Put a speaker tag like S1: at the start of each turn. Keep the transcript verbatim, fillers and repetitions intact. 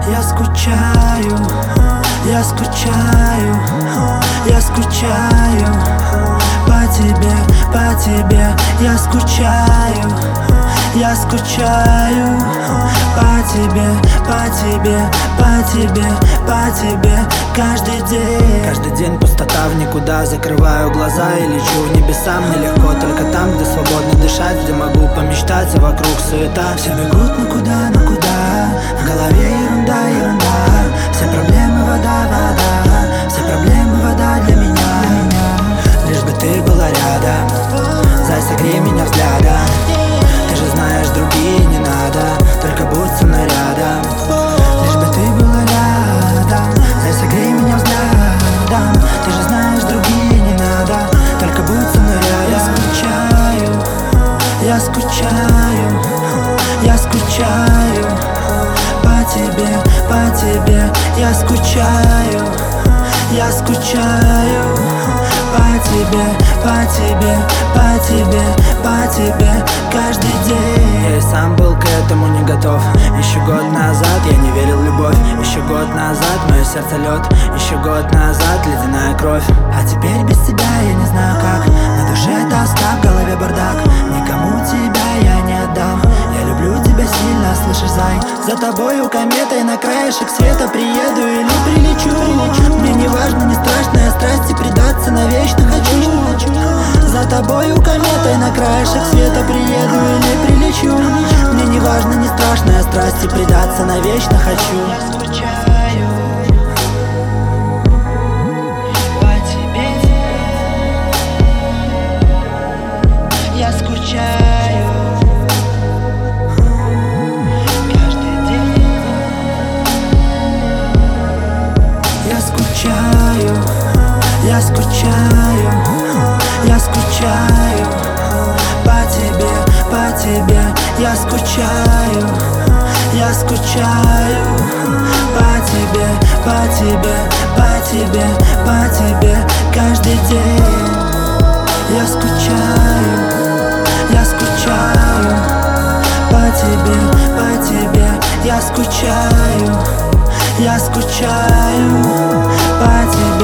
S1: Я скучаю, я скучаю, я скучаю по тебе, по тебе. Я скучаю, я скучаю по тебе, по тебе, по тебе, по тебе. Каждый день,
S2: каждый день пустота в никуда. Закрываю глаза и лечу в небеса. Мне легко только там, где свободно дышать, где могу помечтать, а вокруг суета.
S1: Все бегут, но куда, но куда? В голове ерунда, ерунда. Все проблемы вода, вода. Все проблемы вода для меня, лишь бы ты была рядом. Зай, согрей меня взглядом. Ты же знаешь, другие не надо, только будь со мной рядом. Лишь бы ты была рядом. Зай, согрей меня взглядом. Ты же знаешь, другие не надо, только будь со мной рядом. Я скучаю, я скучаю, я скучаю по тебе, по тебе. Я скучаю, я скучаю по тебе, по тебе, по тебе, по тебе. Каждый день
S2: я и сам был к этому не готов. Еще год назад я не верил в любовь. Еще год назад мое сердце лед. Еще год назад ледяная кровь.
S1: А теперь без тебя я не знаю как. На душе тоска, в голове бардак. Никому тебя я не отдам. Я люблю тебя сильно, слышишь, зай? За тобою кометой на краешек света приеду или прилечу. Мне не важно, не страшная страсть, и предаться навечно хочу. За тобою кометой на краешек света приеду или прилечу. Мне не важно, не страшная страсть, и предаться навечно хочу. Я скучаю по тебе. Я скучаю каждый день. Я скучаю, я скучаю, я скучаю по тебе, по тебе. Я скучаю, я скучаю по тебе, по тебе, по тебе, по тебе. Каждый день я скучаю, я скучаю по тебе, по тебе. Я скучаю, я скучаю по тебе.